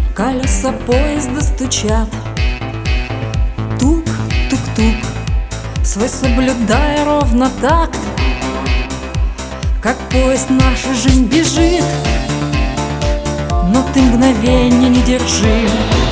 Колеса поезда стучат, тук-тук-тук, свой соблюдая ровно такт. Как поезд наша жизнь бежит, но ты мгновенье не держи.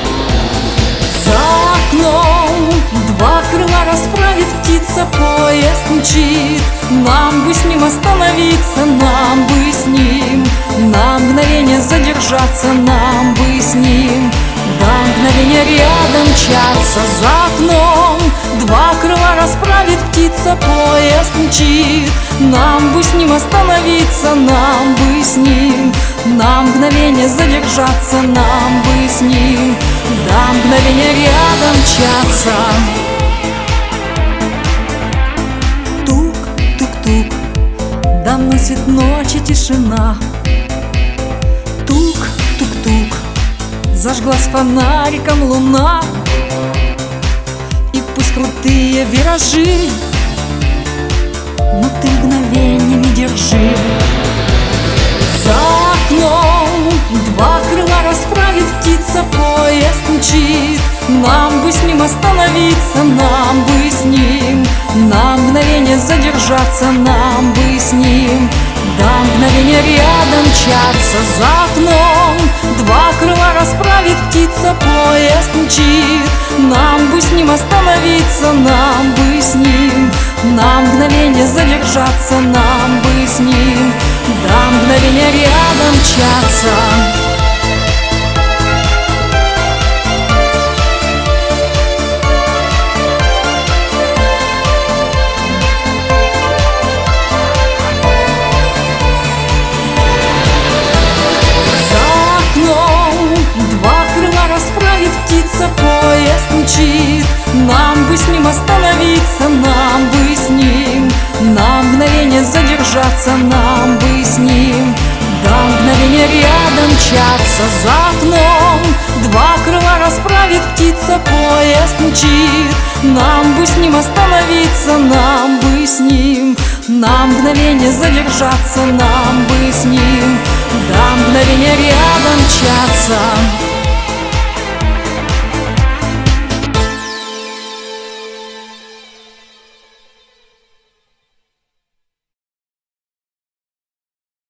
За окном два крыла расправит птица, поезд мчит. Нам бы с ним остановиться, нам бы с ним на мгновение задержаться, нам бы с ним до мгновения рядом мчаться. За окном два крыла расправит птица, поезд мчит. Нам бы с ним остановиться, нам бы с ним на мгновение задержаться, нам бы с ним до мгновения рядом мчаться. Тук-тук-тук, доносит ночи тишина. Тук-тук-тук, зажглась фонариком луна. И пусть крутые виражи, но ты мгновенье не держи. За окном два крыла расправит птица, поезд мчит. Нам бы с ним остановиться, нам бы с ним на мгновение задержаться, нам бы с ним до мгновения рядом мчаться. За окном два крыла расправит птица, поезд мчит. Нам бы с ним остановиться, нам бы с ним на мгновение задержаться, нам бы с ним до мгновения рядом мчаться. Птица, поезд мчит. Нам бы с ним остановиться, нам бы с ним на мгновение задержаться, нам бы с ним до мгновения рядом мчаться. За окном два крыла расправит птица, поезд мчит. Нам бы с ним остановиться, нам бы с ним на мгновение задержаться, нам бы с ним до мгновения рядом мчаться.